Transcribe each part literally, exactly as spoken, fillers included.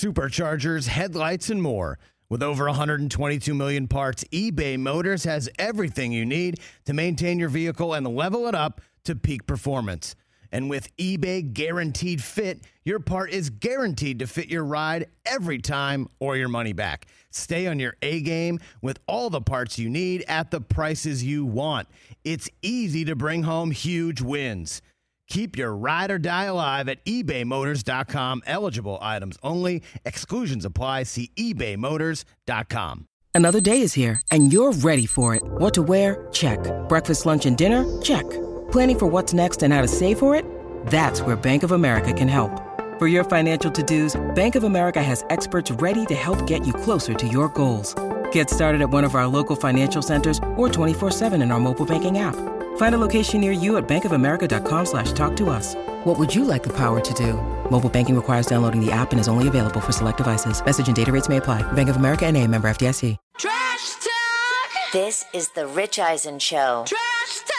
superchargers, headlights, and more. With over one hundred twenty-two million parts, eBay Motors has everything you need to maintain your vehicle and level it up to peak performance. And with eBay Guaranteed Fit, your part is guaranteed to fit your ride every time or your money back. Stay on your A-game with all the parts you need at the prices you want. It's easy to bring home huge wins. Keep your ride or die alive at ebay motors dot com. Eligible items only. Exclusions apply. See ebay motors dot com. Another day is here, and you're ready for it. What to wear? Check. Breakfast, lunch, and dinner? Check. Planning for what's next and how to save for it? That's where Bank of America can help. For your financial to-dos, Bank of America has experts ready to help get you closer to your goals. Get started at one of our local financial centers or twenty-four seven in our mobile banking app. Find a location near you at bankofamerica.com slash talk to us. What would you like the power to do? Mobile banking requires downloading the app and is only available for select devices. Message and data rates may apply. Bank of America N A, member F D I C. Trash talk! This is the Rich Eisen Show. Trash talk!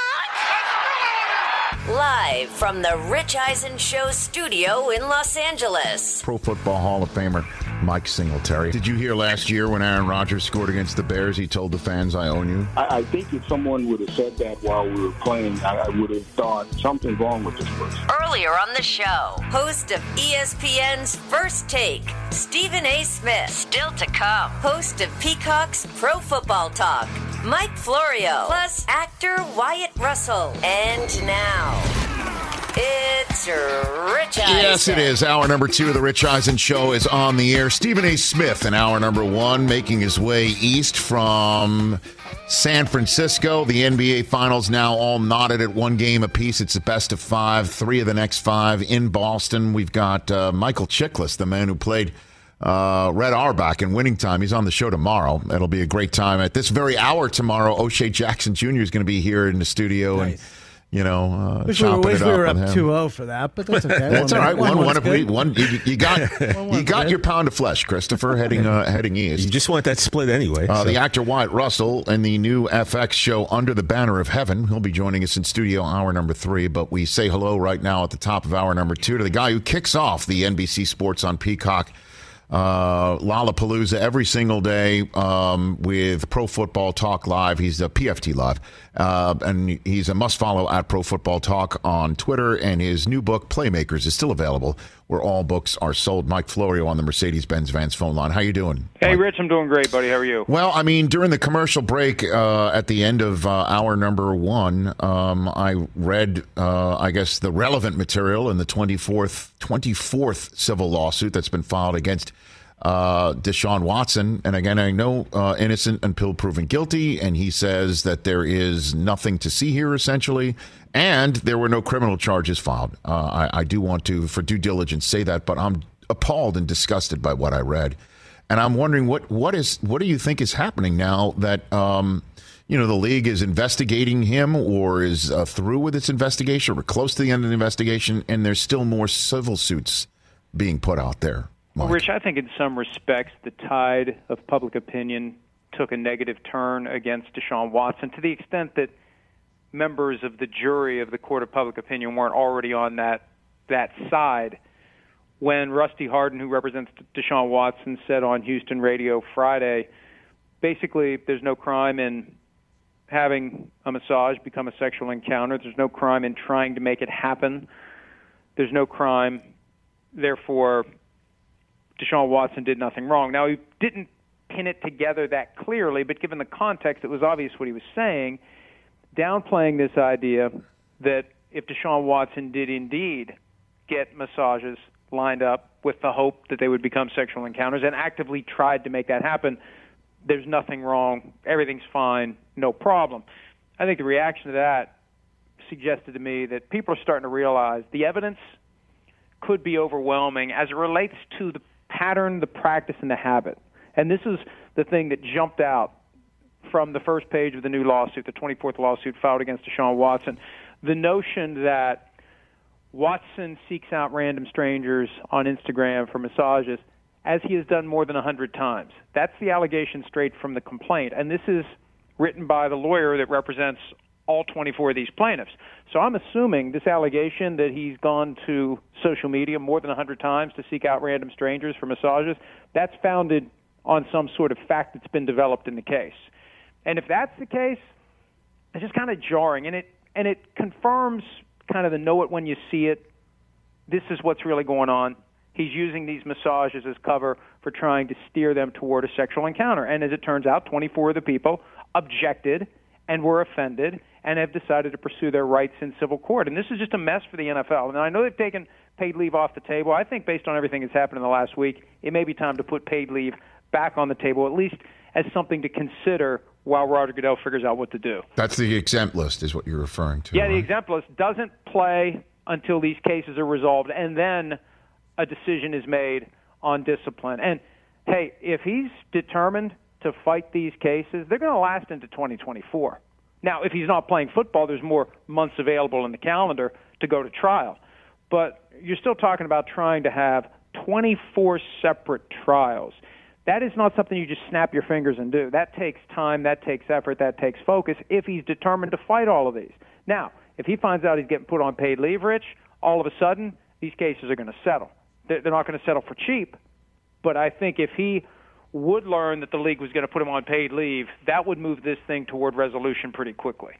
Live from the Rich Eisen Show studio in Los Angeles. Pro Football Hall of Famer Mike Singletary. Did you hear last year when Aaron Rodgers scored against the Bears, he told the fans, I own you? I, I think if someone would have said that while we were playing, I, I would have thought something's wrong with this person. Earlier on the show, host of E S P N's First Take, Stephen A. Smith. Still to come, host of Peacock's Pro Football Talk, Mike Florio, plus actor Wyatt Russell. And now, it's Rich Eisen. Yes, it is. Hour number two of the Rich Eisen Show is on the air. Stephen A. Smith in hour number one, making his way east from San Francisco. The N B A Finals now all knotted at one game apiece. It's the best of five, three of the next five in Boston. We've got uh, Michael Chiklis, the man who played uh, Red Auerbach in Winning Time. He's on the show tomorrow. It'll be a great time. At this very hour tomorrow, O'Shea Jackson Junior is going to be here in the studio. Nice. and. You know, uh, wish we were, wish it we up were up with him. two oh for that, but that's okay. That's one all right. One, one, one, one, one, one you, you got, you got your pound of flesh, Christopher, heading uh, heading east. You just want that split anyway. Uh, so. The actor Wyatt Russell in the new F X show Under the Banner of Heaven. He'll be joining us in studio hour number three. But we say hello right now at the top of hour number two to the guy who kicks off the N B C Sports on Peacock uh, Lollapalooza every single day um, with Pro Football Talk Live. He's a P F T Live. Uh, and he's a must-follow at Pro Football Talk on Twitter, and his new book, Playmakers, is still available where all books are sold. Mike Florio on the Mercedes-Benz Vans phone line. How you doing? Hey, Mike? Rich, I'm doing great, buddy. How are you? Well, I mean, during the commercial break uh, at the end of uh, hour number one, um, I read, uh, I guess, the relevant material in the twenty-fourth, twenty-fourth civil lawsuit that's been filed against Uh, Deshaun Watson. And again, I know uh, innocent until proven guilty. And he says that there is nothing to see here, essentially. And there were no criminal charges filed. Uh, I, I do want to, for due diligence, say that. But I'm appalled and disgusted by what I read. And I'm wondering, what what is what do you think is happening now that, um, you know, the league is investigating him or is uh, through with its investigation or close to the end of the investigation, and there's still more civil suits being put out there? Well, Rich, I think in some respects the tide of public opinion took a negative turn against Deshaun Watson to the extent that members of the jury of the Court of Public Opinion weren't already on that that side. When Rusty Hardin, who represents Deshaun Watson, said on Houston radio Friday, basically there's no crime in having a massage become a sexual encounter. There's no crime in trying to make it happen. There's no crime, therefore Deshaun Watson did nothing wrong. Now, he didn't pin it together that clearly, but given the context, it was obvious what he was saying, downplaying this idea that if Deshaun Watson did indeed get massages lined up with the hope that they would become sexual encounters and actively tried to make that happen, there's nothing wrong, everything's fine, no problem. I think the reaction to that suggested to me that people are starting to realize the evidence could be overwhelming as it relates to the pattern, the practice, and the habit. And this is the thing that jumped out from the first page of the new lawsuit, the twenty-fourth lawsuit filed against Deshaun Watson. The notion that Watson seeks out random strangers on Instagram for massages, as he has done more than one hundred times. That's the allegation straight from the complaint. And this is written by the lawyer that represents all twenty-four of these plaintiffs. So I'm assuming this allegation that he's gone to social media more than one hundred times to seek out random strangers for massages, that's founded on some sort of fact that's been developed in the case. And if that's the case, it's just kind of jarring, and it and it confirms kind of the know it when you see it. This is what's really going on. He's using these massages as cover for trying to steer them toward a sexual encounter. And as it turns out, twenty-four of the people objected and were offended and have decided to pursue their rights in civil court. And this is just a mess for the N F L. And I know they've taken paid leave off the table. I think based on everything that's happened in the last week, it may be time to put paid leave back on the table, at least as something to consider while Roger Goodell figures out what to do. That's the exempt list is what you're referring to. Yeah, right? The exempt list doesn't play until these cases are resolved, and then a decision is made on discipline. And, hey, if he's determined to fight these cases, they're going to last into twenty twenty-four. Now, if he's not playing football, there's more months available in the calendar to go to trial. But you're still talking about trying to have twenty-four separate trials. That is not something you just snap your fingers and do. That takes time, that takes effort, that takes focus if he's determined to fight all of these. Now, if he finds out he's getting put on paid leave, Rich, all of a sudden these cases are going to settle. They're not going to settle for cheap, but I think if he would learn that the league was going to put him on paid leave, that would move this thing toward resolution pretty quickly.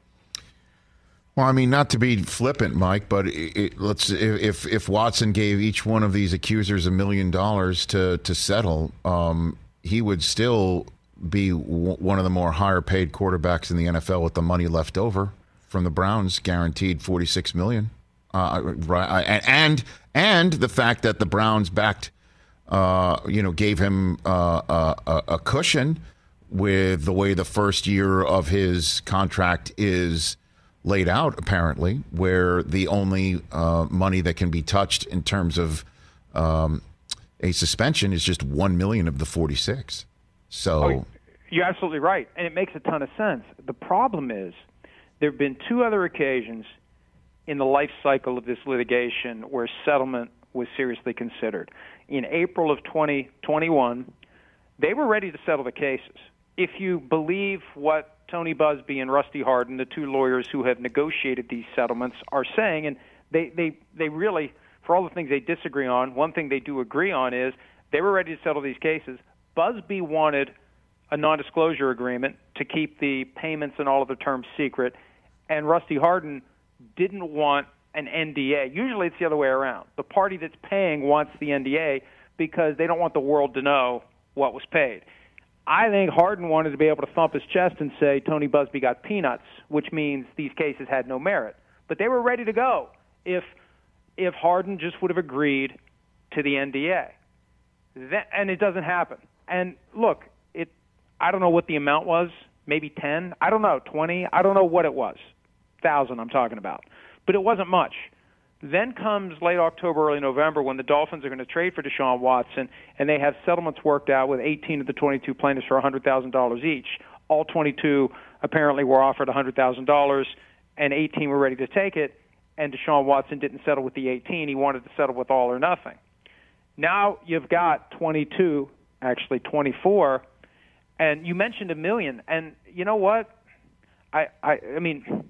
Well, I mean, not to be flippant, Mike, but it, it, let's if if Watson gave each one of these accusers a million dollars to to settle, um, he would still be w- one of the more higher paid quarterbacks in the N F L with the money left over from the Browns, guaranteed forty-six million dollars. Uh, right, and and the fact that the Browns backed, uh, you know, gave him uh, a, a cushion with the way the first year of his contract is laid out, apparently, where the only uh, money that can be touched in terms of um, a suspension is just one million of the forty-six. So oh, you're absolutely right, and it makes a ton of sense. The problem is there have been two other occasions in the life cycle of this litigation where settlement was seriously considered. In April of twenty twenty-one, they were ready to settle the cases. If you believe what Tony Buzbee and Rusty Hardin, the two lawyers who have negotiated these settlements, are saying, and they, they, they really, for all the things they disagree on, one thing they do agree on is they were ready to settle these cases. Buzbee wanted a non-disclosure agreement to keep the payments and all of the terms secret, and Rusty Hardin didn't want an N D A. Usually it's the other way around. The party that's paying wants the N D A because they don't want the world to know what was paid. I think Hardin wanted to be able to thump his chest and say Tony Buzbee got peanuts, which means these cases had no merit. But they were ready to go if if Hardin just would have agreed to the N D A. That, and it doesn't happen. And look, it I don't know what the amount was, maybe ten, I don't know, twenty, I don't know what it was, thousand I'm talking about. But it wasn't much. Then comes late October, early November, when the Dolphins are going to trade for Deshaun Watson, and they have settlements worked out with eighteen of the twenty-two plaintiffs for one hundred thousand dollars each. All twenty-two apparently were offered one hundred thousand dollars, and eighteen were ready to take it, and Deshaun Watson didn't settle with the eighteen. He wanted to settle with all or nothing. Now you've got twenty-two, actually twenty-four, and you mentioned a million. And you know what? I, I, I mean,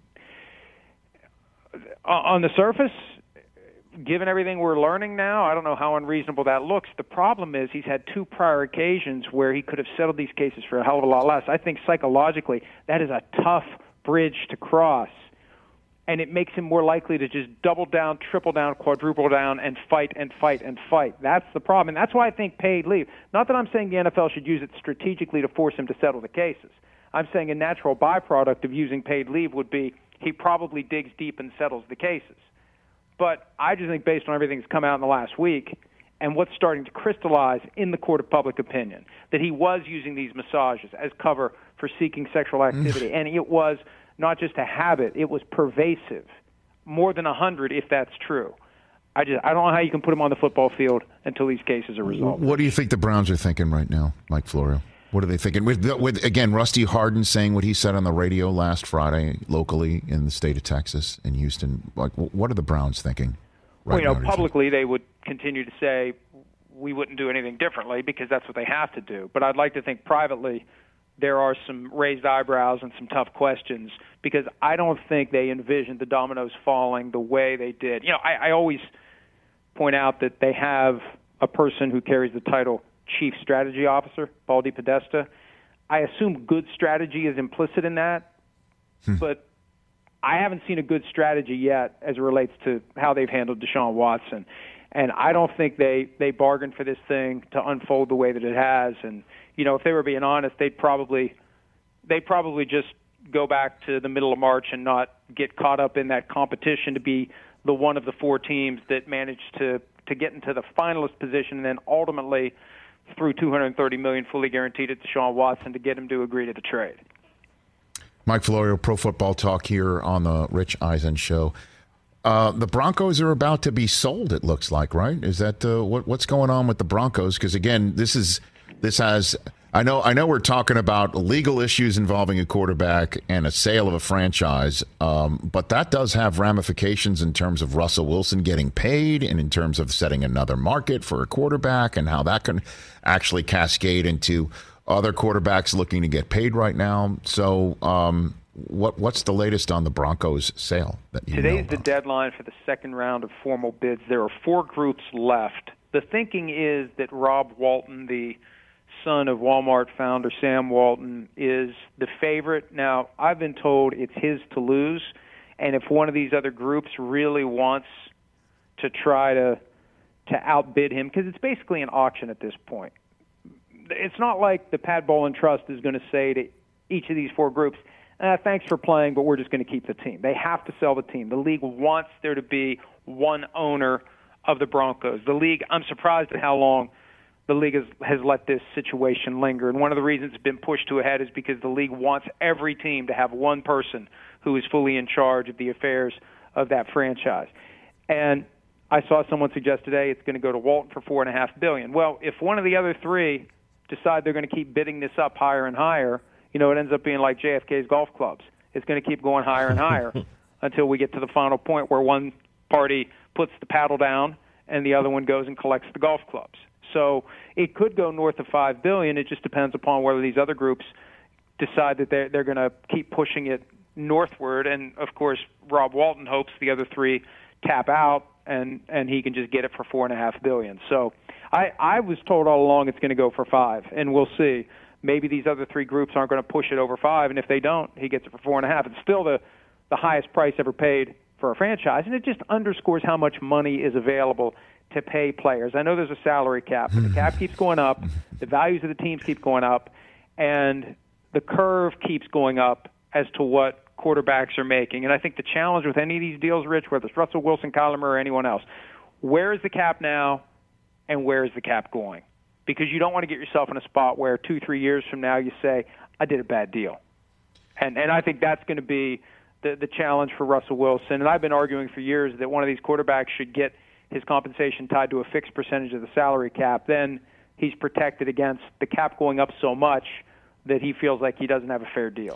on the surface, given everything we're learning now, I don't know how unreasonable that looks. The problem is he's had two prior occasions where he could have settled these cases for a hell of a lot less. I think psychologically that is a tough bridge to cross, and it makes him more likely to just double down, triple down, quadruple down, and fight and fight and fight. That's the problem, and that's why I think paid leave. Not that I'm saying the N F L should use it strategically to force him to settle the cases. I'm saying a natural byproduct of using paid leave would be he probably digs deep and settles the cases. But I just think based on everything that's come out in the last week and what's starting to crystallize in the court of public opinion, that he was using these massages as cover for seeking sexual activity. And it was not just a habit, it was pervasive. More than one hundred if that's true. I just I don't know how you can put him on the football field until these cases are resolved. What do you think the Browns are thinking right now, Mike Florio? What are they thinking? With, with again, Rusty Hardin saying what he said on the radio last Friday locally in the state of Texas in Houston. Like, what are the Browns thinking? Right well, you know, now, publicly they would continue to say we wouldn't do anything differently because that's what they have to do. But I'd like to think privately there are some raised eyebrows and some tough questions because I don't think they envisioned the dominoes falling the way they did. You know, I, I always point out that they have a person who carries the title Chief Strategy Officer, Paul DePodesta. I assume good strategy is implicit in that, hmm. but I haven't seen a good strategy yet as it relates to how they've handled Deshaun Watson. And I don't think they, they bargained for this thing to unfold the way that it has. And, you know, if they were being honest, they'd probably they'd probably just go back to the middle of March and not get caught up in that competition to be the one of the four teams that managed to, to get into the finalist position and then ultimately threw two hundred thirty million dollars fully guaranteed at Deshaun Watson to get him to agree to the trade. Mike Florio, Pro Football Talk here on the Rich Eisen Show. Uh, the Broncos are about to be sold, it looks like, right? Is that uh, what, what's going on with the Broncos? Because, again, this is this has – I know I know we're talking about legal issues involving a quarterback and a sale of a franchise, um, but that does have ramifications in terms of Russell Wilson getting paid and in terms of setting another market for a quarterback and how that can actually cascade into other quarterbacks looking to get paid right now. So um, – What what's the latest on the Broncos sale? That you Today's know the deadline for the second round of formal bids. There are four groups left. The thinking is that Rob Walton, the son of Walmart founder Sam Walton, is the favorite. Now, I've been told it's his to lose, and if one of these other groups really wants to try to to outbid him, because it's basically an auction at this point. It's not like the Pat Bowlen Trust is going to say to each of these four groups, Uh, thanks for playing, but we're just going to keep the team. They have to sell the team. The league wants there to be one owner of the Broncos. The league, I'm surprised at how long the league has, has let this situation linger. And one of the reasons it's been pushed to a head is because the league wants every team to have one person who is fully in charge of the affairs of that franchise. And I saw someone suggest today it's going to go to Walton for four and a half billion. Well, if one of the other three decide they're going to keep bidding this up higher and higher, you know, it ends up being like J F K's golf clubs. It's going to keep going higher and higher until we get to the final point where one party puts the paddle down and the other one goes and collects the golf clubs. So it could go north of five billion dollars. It just depends upon whether these other groups decide that they're, they're going to keep pushing it northward. And, of course, Rob Walton hopes the other three tap out and, and he can just get it for four and a half billion dollars. So I, I was told all along it's going to go for five, and we'll see. Maybe these other three groups aren't going to push it over five, and if they don't, he gets it for four and a half. It's still the, the highest price ever paid for a franchise, and it just underscores how much money is available to pay players. I know there's a salary cap, but the cap keeps going up, the values of the teams keep going up, and the curve keeps going up as to what quarterbacks are making. And I think the challenge with any of these deals, Rich, whether it's Russell Wilson, Kyler Murray, or anyone else, where is the cap now and where is the cap going? Because you don't want to get yourself in a spot where two, three years from now you say, I did a bad deal. And and I think that's going to be the, the challenge for Russell Wilson. And I've been arguing for years that one of these quarterbacks should get his compensation tied to a fixed percentage of the salary cap. Then he's protected against the cap going up so much that he feels like he doesn't have a fair deal.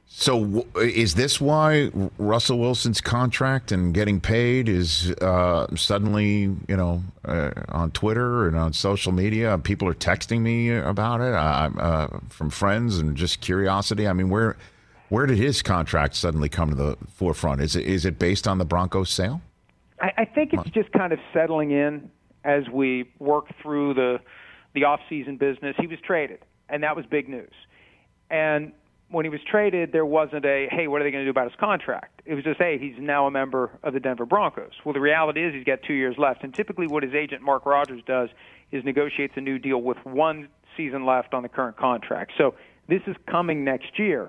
So is this why Russell Wilson's contract and getting paid is uh, suddenly, you know, uh, on Twitter and on social media? People are texting me about it uh, uh, from friends and just curiosity. I mean, where where did his contract suddenly come to the forefront? Is it is it based on the Broncos sale? I, I think it's just kind of settling in as we work through the the off-season business. He was traded, and that was big news. And when he was traded, there wasn't a, hey, what are they going to do about his contract? It was just, hey, he's now a member of the Denver Broncos. Well, the reality is he's got two years left. And typically what his agent, Mark Rogers, does is negotiates a new deal with one season left on the current contract. So this is coming next year.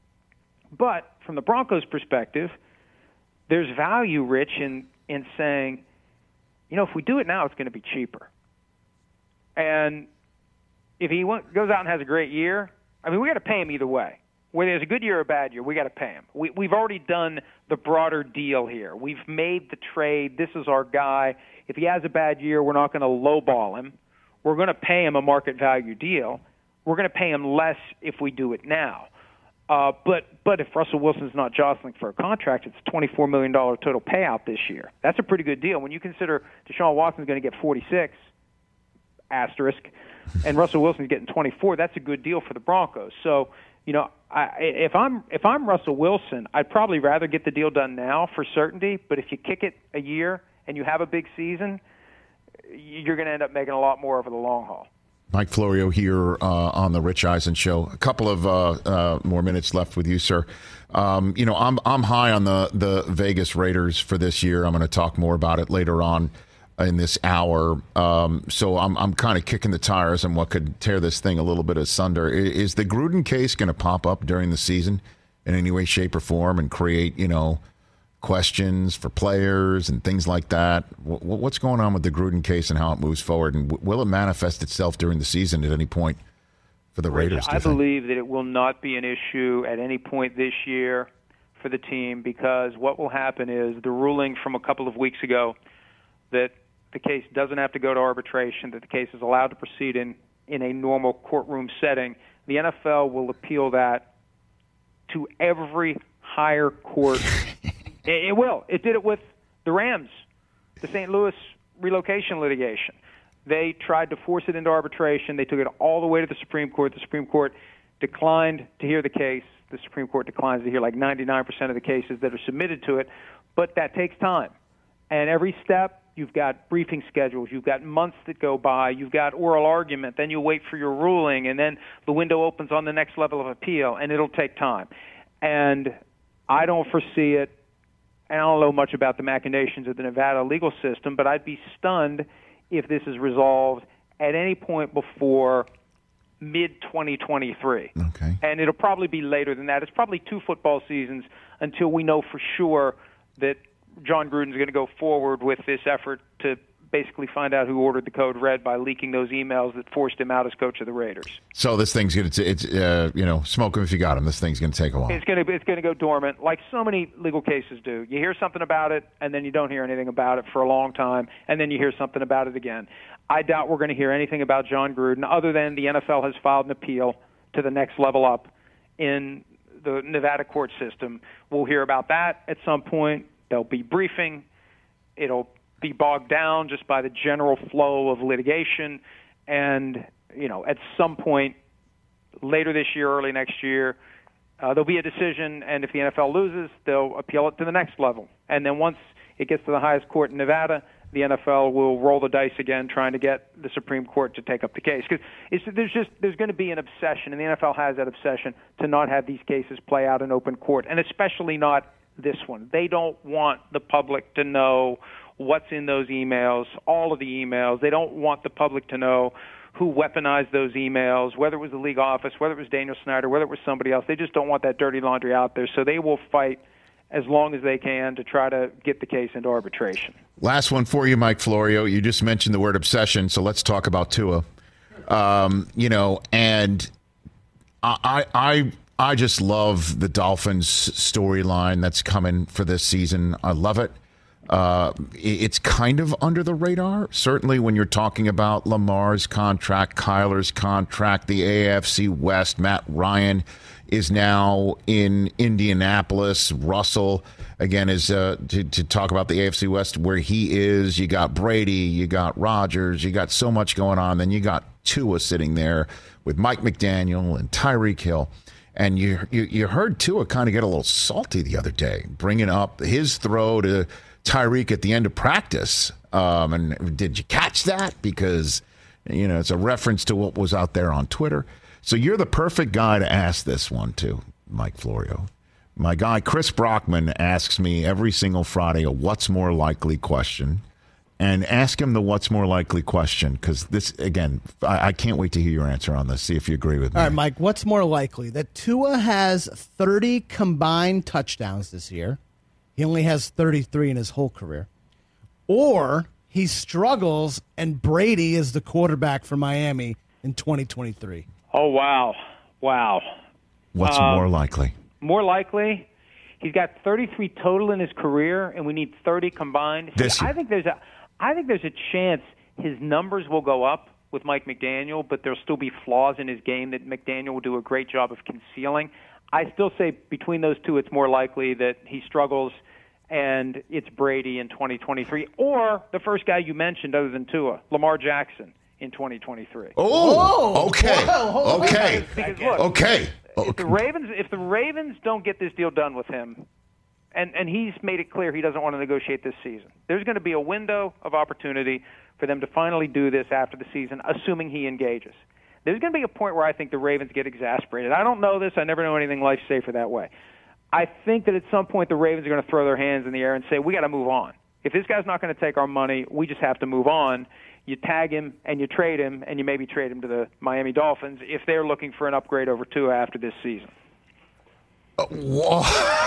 But from the Broncos' perspective, there's value, Rich, in, in saying, you know, if we do it now, it's going to be cheaper. And if he goes out and has a great year, I mean, we got to pay him either way. Whether it's a good year or a bad year, we got to pay him. We, we've already done the broader deal here. We've made the trade. This is our guy. If he has a bad year, we're not going to lowball him. We're going to pay him a market value deal. We're going to pay him less if we do it now. Uh, but but if Russell Wilson's not jostling for a contract, it's a twenty-four million dollars total payout this year. That's a pretty good deal. When you consider Deshaun Watson's going to get forty-six, asterisk, and Russell Wilson's getting twenty-four, that's a good deal for the Broncos. So, you know, I, if I'm if I'm Russell Wilson, I'd probably rather get the deal done now for certainty. But if you kick it a year and you have a big season, you're going to end up making a lot more over the long haul. Mike Florio here uh, on the Rich Eisen Show. A couple of uh, uh, more minutes left with you, sir. Um, you know, I'm I'm high on the the Vegas Raiders for this year. I'm going to talk more about it later on in this hour. Um, so I'm I'm kind of kicking the tires on what could tear this thing a little bit asunder. Is the Gruden case going to pop up during the season in any way, shape, or form and create, you know, questions for players and things like that? What's going on with the Gruden case and how it moves forward? And will it manifest itself during the season at any point for the Raiders? I believe that it will not be an issue at any point this year for the team, because what will happen is the ruling from a couple of weeks ago that the case doesn't have to go to arbitration, that the case is allowed to proceed in, in a normal courtroom setting. The N F L will appeal that to every higher court. It will. It did it with the Rams, the Saint Louis relocation litigation. They tried to force it into arbitration. They took it all the way to the Supreme Court. The Supreme Court declined to hear the case. The Supreme Court declines to hear like ninety-nine percent of the cases that are submitted to it. But that takes time. And every step, you've got briefing schedules. You've got months that go by. You've got oral argument. Then you wait for your ruling. And then the window opens on the next level of appeal. And it'll take time. And I don't foresee it. I don't know much about the machinations of the Nevada legal system, but I'd be stunned if this is resolved at any point before mid twenty twenty-three. Okay. And it'll probably be later than that. It's probably two football seasons until we know for sure that John Gruden's going to go forward with this effort to basically find out who ordered the code red by leaking those emails that forced him out as coach of the Raiders. So this thing's going to, it's uh, you know, smoke him if you got him. This thing's going to take a while. It's going to, it's going to go dormant, like so many legal cases do. You hear something about it, and then you don't hear anything about it for a long time, and then you hear something about it again. I doubt we're going to hear anything about John Gruden other than the N F L has filed an appeal to the next level up in the Nevada court system. We'll hear about that at some point. There'll be briefing. It'll be bogged down just by the general flow of litigation. And, you know, at some point later this year, early next year, uh, there'll be a decision, and if the N F L loses, they'll appeal it to the next level. And then once it gets to the highest court in Nevada, the N F L will roll the dice again trying to get the Supreme Court to take up the case. Because there's just there's going to be an obsession, and the N F L has that obsession, to not have these cases play out in open court, and especially not this one. They don't want the public to know what's in those emails, all of the emails. They don't want the public to know who weaponized those emails, whether it was the league office, whether it was Daniel Snyder, whether it was somebody else. They just don't want that dirty laundry out there. So they will fight as long as they can to try to get the case into arbitration. Last one for you, Mike Florio. You just mentioned the word obsession, so let's talk about Tua. Um, you know, and I, I, I just love the Dolphins storyline that's coming for this season. I love it. Uh, it's kind of under the radar, certainly when you're talking about Lamar's contract, Kyler's contract, the A F C West. Matt Ryan is now in Indianapolis. Russell, again, is uh, to, to talk about the A F C West, where he is. You got Brady, you got Rodgers, you got so much going on. Then you got Tua sitting there with Mike McDaniel and Tyreek Hill. And you, you, you heard Tua kind of get a little salty the other day, bringing up his throw to Tyreek at the end of practice. Um, and did you catch that? Because, you know, it's a reference to what was out there on Twitter. So you're the perfect guy to ask this one to, Mike Florio. My guy, Chris Brockman, asks me every single Friday a what's more likely question. And ask him the what's more likely question, because this, again, I, I can't wait to hear your answer on this, see if you agree with me. All right, Mike, what's more likely? That Tua has thirty combined touchdowns this year. He only has thirty-three in his whole career. Or he struggles and Brady is the quarterback for Miami in twenty twenty-three. Oh, wow. Wow. What's um, more likely? More likely, he's got thirty-three total in his career, and we need thirty combined. This year. I think there's a, I think there's a chance his numbers will go up with Mike McDaniel, but there'll still be flaws in his game that McDaniel will do a great job of concealing. I still say between those two, it's more likely that he struggles and it's Brady in twenty twenty-three, or the first guy you mentioned other than Tua, Lamar Jackson. in twenty twenty-three. Oh, okay, Whoa, okay, Because, look, okay. if the Ravens if the Ravens don't get this deal done with him, and and he's made it clear he doesn't want to negotiate this season, there's going to be a window of opportunity for them to finally do this after the season, assuming he engages. There's going to be a point where I think the Ravens get exasperated. I don't know this. I never know anything life safer that way. I think that at some point the Ravens are going to throw their hands in the air and say, we got to move on. If this guy's not going to take our money, we just have to move on. You tag him and you trade him, and you maybe trade him to the Miami Dolphins if they're looking for an upgrade over Tua after this season. Uh, whoa.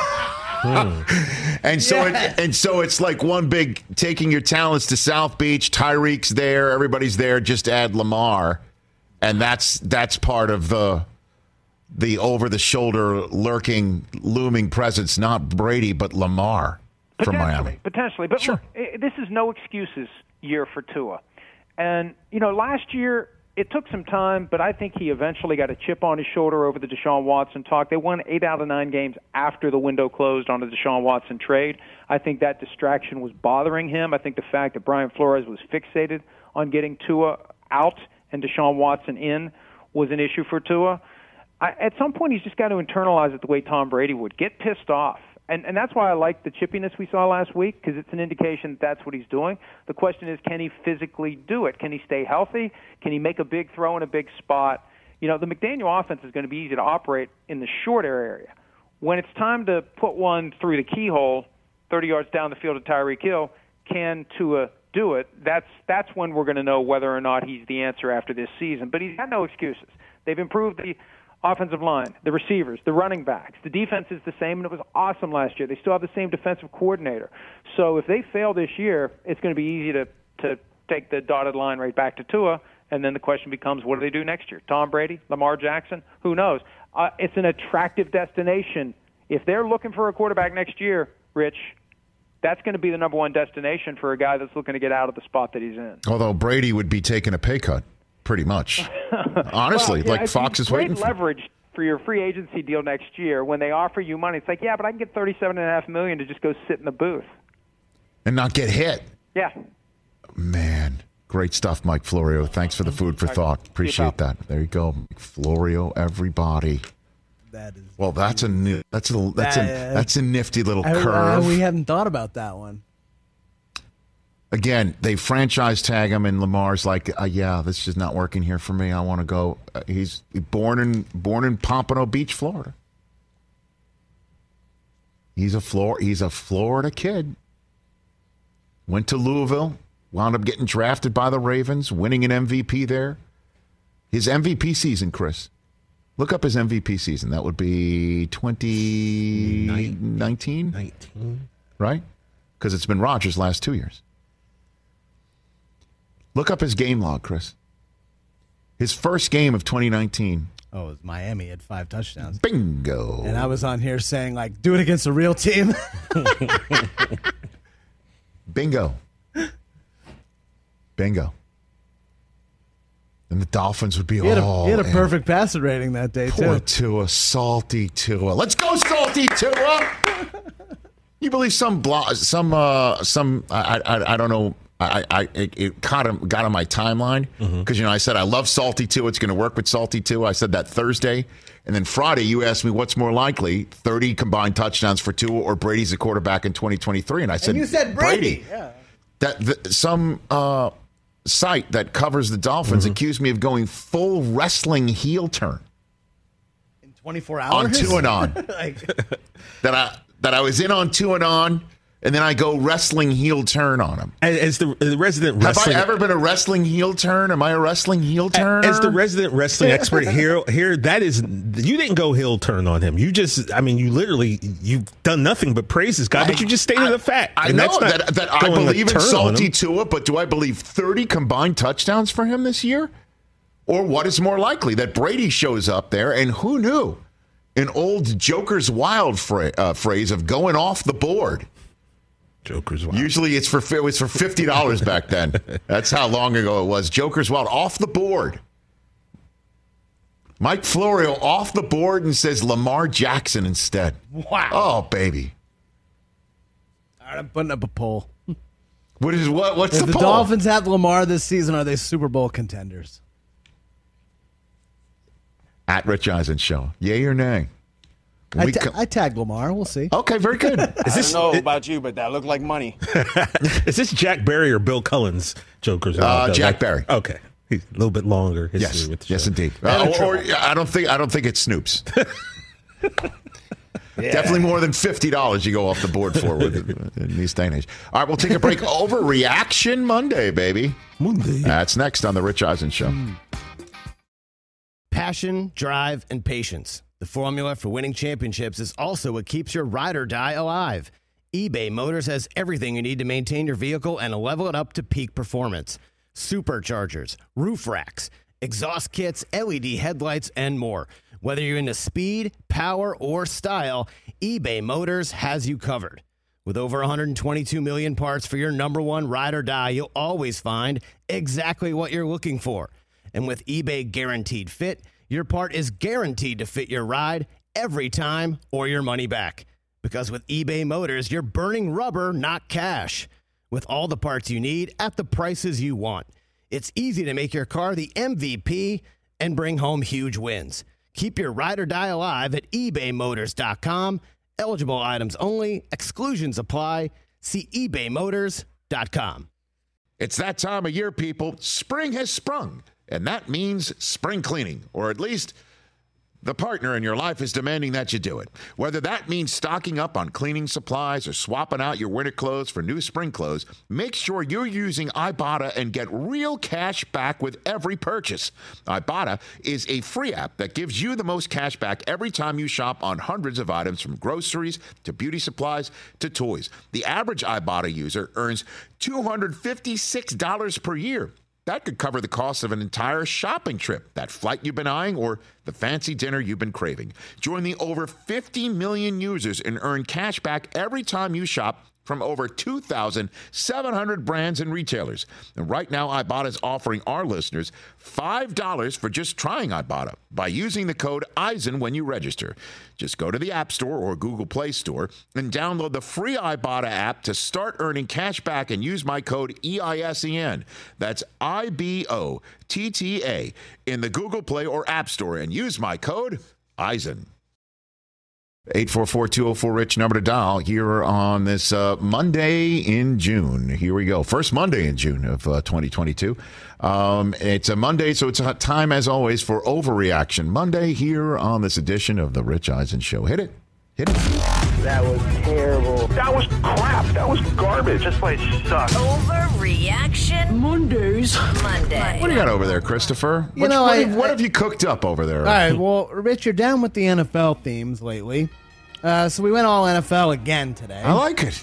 and so Yeah. it, and so it's like one big taking your talents to South Beach. Tyreek's there, everybody's there. Just add Lamar, and that's that's part of the the over the shoulder lurking looming presence. Not Brady, but Lamar from Miami. Potentially, but Sure. look, i- this is no excuses year for Tua. And, you know, last year it took some time, but I think he eventually got a chip on his shoulder over the Deshaun Watson talk. They won eight out of nine games after the window closed on the Deshaun Watson trade. I think that distraction was bothering him. I think the fact that Brian Flores was fixated on getting Tua out and Deshaun Watson in was an issue for Tua. I, at some point, he's just got to internalize it the way Tom Brady would. Get pissed off. And, and that's why I like the chippiness we saw last week, because it's an indication that that's what he's doing. The question is, can he physically do it? Can he stay healthy? Can he make a big throw in a big spot? You know, the McDaniel offense is going to be easy to operate in the short area. When it's time to put one through the keyhole, thirty yards down the field to Tyreek Hill, can Tua do it? That's that's when we're going to know whether or not he's the answer after this season. But he's got no excuses. They've improved the offensive line, the receivers, the running backs. The defense is the same, and it was awesome last year. They still have the same defensive coordinator. So if they fail this year, it's going to be easy to, to take the dotted line right back to Tua, and then the question becomes, what do they do next year? Tom Brady, Lamar Jackson? Who knows? Uh, it's an attractive destination. If they're looking for a quarterback next year, Rich, that's going to be the number one destination for a guy that's looking to get out of the spot that he's in. Although Brady would be taking a pay cut, pretty much. Honestly, Well, yeah, like it's Fox is great waiting for. leverage for your free agency deal next year. When they offer you money, it's like, yeah, but I can get thirty-seven and a half million to just go sit in the booth. And not get hit. Yeah. Man, great stuff, Mike Florio. Thanks for the food for thought. Appreciate that. There you go, Mike Florio. Everybody. That is. Well, that's a new, that's a that's a That- that's a nifty little I- I- curve. we hadn't thought about that one. Again, they franchise tag him, and Lamar's like, uh, "Yeah, this is not working here for me. I want to go." Uh, he's born in born in Pompano Beach, Florida. He's a Flor- He's a Florida kid. Went to Louisville, wound up getting drafted by the Ravens, winning an M V P there. His M V P season, Chris. Look up his M V P season. That would be twenty nineteen, nineteen right? Because it's been Rodgers' last two years. Look up his game log, Chris. His first game of twenty nineteen. Oh, it was Miami had five touchdowns. Bingo. And I was on here saying, like, do it against a real team. Bingo. Bingo. And the Dolphins would be He had a, all he had a in. perfect passer rating that day, Poor too. Tua, salty Tua. Let's go, salty Tua. You believe some blo- some uh, some I, I I don't know. I, I it, it caught him, got on my timeline because Mm-hmm. you know I said I love salty Tua. It's going to work with salty Tua. I said that Thursday, and then Friday you asked me what's more likely: thirty combined touchdowns for Tua or Brady's a quarterback in twenty twenty-three. And I said And you said Brady. Yeah. That the, some uh, site that covers the Dolphins Mm-hmm. accused me of going full wrestling heel turn In twenty-four on hours. two and on. like, that I that I was in on two and on, and then I go wrestling heel turn on him. As, as the, the resident Have wrestling, I ever been a wrestling heel turn? Am I a wrestling heel turn? as the resident wrestling expert here, here that is, you didn't go heel turn on him. You just, I mean, you literally, you've done nothing but praise this guy, but you just stated I, the fact. I and know that's not that, that I going to believe in turn on salty him. Tua, but do I believe thirty combined touchdowns for him this year? Or what is more likely, that Brady shows up there, and who knew? An old Joker's Wild fra- uh, phrase of going off the board. Joker's wild. Usually it's for it was for fifty dollars back then. That's how long ago it was. Joker's Wild off the board. Mike Florio off the board and says Lamar Jackson instead. wow. Oh, baby. All right, I'm putting up a poll. What is what? What's If the, the poll? Dolphins have Lamar this season, are they Super Bowl contenders? At Rich Eisen Show. Yay or nay? I, We ta- co- I tagged Lamar. We'll see. okay, very good. Is this, I don't know it- about you, but that looked like money. is this Jack Barry or Bill Cullen's Jokers? Uh, Jack Barry. Okay. He's a little bit longer history Yes, with the yes, show. indeed. And a Uh, or, triple. or I don't think I don't think it's Snoop's. Definitely more than fifty dollars you go off the board for with, in this day and age. All right, we'll take a break. Overreaction Monday, baby. Monday. That's next on the Rich Eisen Show. Passion, drive, and patience. The formula for winning championships is also what keeps your ride or die alive. eBay Motors has everything you need to maintain your vehicle and level it up to peak performance. Superchargers, roof racks, exhaust kits, L E D headlights, and more. Whether you're into speed, power, or style, eBay Motors has you covered. With over one hundred twenty-two million parts for your number one ride or die, you'll always find exactly what you're looking for. And with eBay Guaranteed Fit, your part is guaranteed to fit your ride every time or your money back. Because with eBay Motors, you're burning rubber, not cash. With all the parts you need at the prices you want. It's easy to make your car the M V P and bring home huge wins. Keep your ride or die alive at ebay motors dot com. Eligible items only. Exclusions apply. See ebay motors dot com. It's that time of year, people. Spring has sprung, and that means spring cleaning, or at least the partner in your life is demanding that you do it. Whether that means stocking up on cleaning supplies or swapping out your winter clothes for new spring clothes, make sure you're using Ibotta and get real cash back with every purchase. Ibotta is a free app that gives you the most cash back every time you shop on hundreds of items, from groceries to beauty supplies to toys. The average Ibotta user earns two hundred fifty-six dollars per year. That could cover the cost of an entire shopping trip, that flight you've been eyeing, or the fancy dinner you've been craving. Join the over fifty million users and earn cash back every time you shop from over two thousand seven hundred brands and retailers. And right now, Ibotta is offering our listeners five dollars for just trying Ibotta by using the code Eisen when you register. Just go to the App Store or Google Play Store and download the free Ibotta app to start earning cash back and use my code E I S E N. That's I B O T T A in the Google Play or App Store and use my code Eisen. eight four four, two oh four, RICH, number to dial here on this uh, Monday in June. Here we go. First Monday in June of uh, twenty twenty-two. Um, it's a Monday, so it's a time, as always, for Overreaction Monday here on this edition of the Rich Eisen Show. Hit it. Hit it. That was terrible. That was crap. That was garbage. This place sucks. Overreaction Mondays. Monday. What do you got over there, Christopher? You what, know, what, I- have, what I- have you cooked up over there? All right, well, Rich, you're down with the N F L themes lately. Uh, so we went all N F L again today. I like it.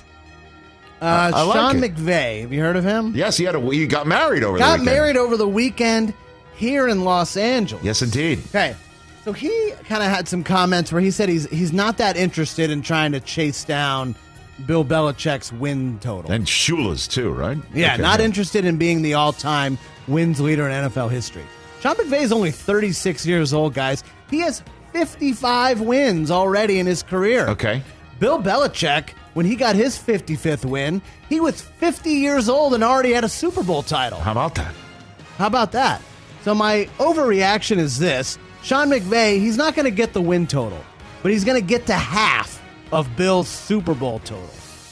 Uh, I like Sean it. McVay, have you heard of him? Yes, he had a. He got married over Got the weekend. married over the weekend here in Los Angeles. Yes, indeed. Okay, so he kind of had some comments where he said he's he's not that interested in trying to chase down Bill Belichick's win total. And Shula's too, right? yeah, Okay, not yeah. interested in being the all-time wins leader in N F L history. Sean McVay is only thirty-six years old, guys. He has fifty-five wins already in his career. Okay. Bill Belichick, when he got his fifty-fifth win, he was fifty years old and already had a Super Bowl title. How about that? How about that? So my overreaction is this. Sean McVay, he's not going to get the win total, but he's going to get to half of Bill's Super Bowl total.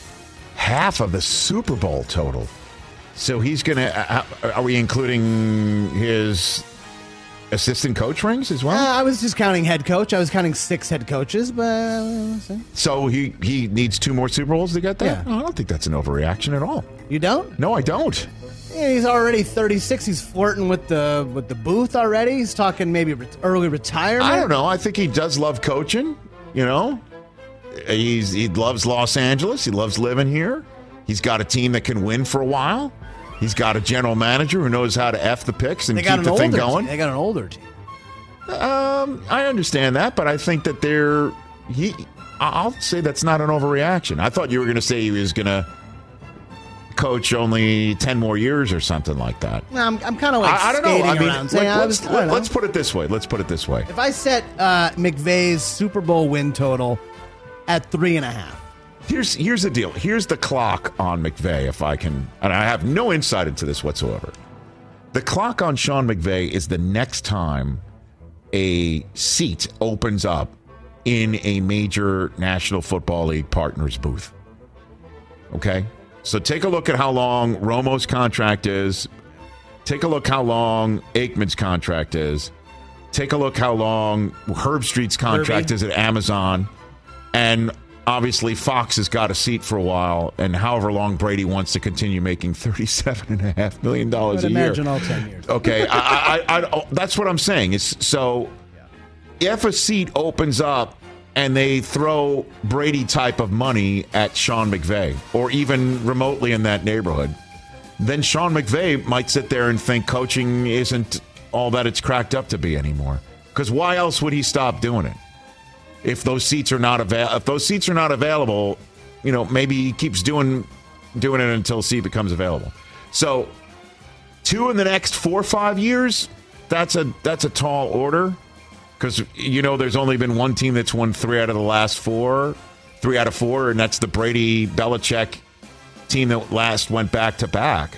Half of the Super Bowl total. So he's going to. Uh, are we including his assistant coach rings as well? Uh, I was just counting head coach. I was counting six head coaches, but uh, we'll see. So he, he needs two more Super Bowls to get that? Yeah. I don't think that's an overreaction at all. You don't? No, I don't. Yeah, he's already thirty-six. He's flirting with the with the booth already. He's talking maybe re- early retirement. I don't know. I think he does love coaching, you know. He's He loves Los Angeles. He loves living here. He's got a team that can win for a while. He's got a general manager who knows how to F the picks and They got keep an the thing older going. team. They got an older team. Um, I understand that, but I think that they're he. I'll say that's not an overreaction. I thought you were going to say he was going to coach only ten more years or something like that. No, I'm, I'm kind of like I, I don't know. skating I mean, around. let, saying, I let's, was- I don't know. let's put it this way. Let's put it this way. If I set uh, McVay's Super Bowl win total at three and a half, Here's here's the deal. Here's the clock on McVay, if I can, and I have no insight into this whatsoever. The clock on Sean McVay is the next time a seat opens up in a major National Football League partners booth. Okay? So take a look at how long Romo's contract is. Take a look how long Aikman's contract is. Take a look how long Herb Street's contract Herbie. is at Amazon. And obviously Fox has got a seat for a while, and however long Brady wants to continue making thirty-seven point five million dollars a year. Imagine all ten years. Okay, I, I, I, I, that's what I'm saying. Is so if a seat opens up and they throw Brady type of money at Sean McVay, or even remotely in that neighborhood, then Sean McVay might sit there and think coaching isn't all that it's cracked up to be anymore. Because why else would he stop doing it? If those seats are not avail- if those seats are not available, you know, maybe he keeps doing doing it until a seat becomes available. So, two in the next four or five years, that's a that's a tall order. Because, you know, there's only been one team that's won three out of the last four, three out of four, and that's the Brady Belichick team that last went back to back.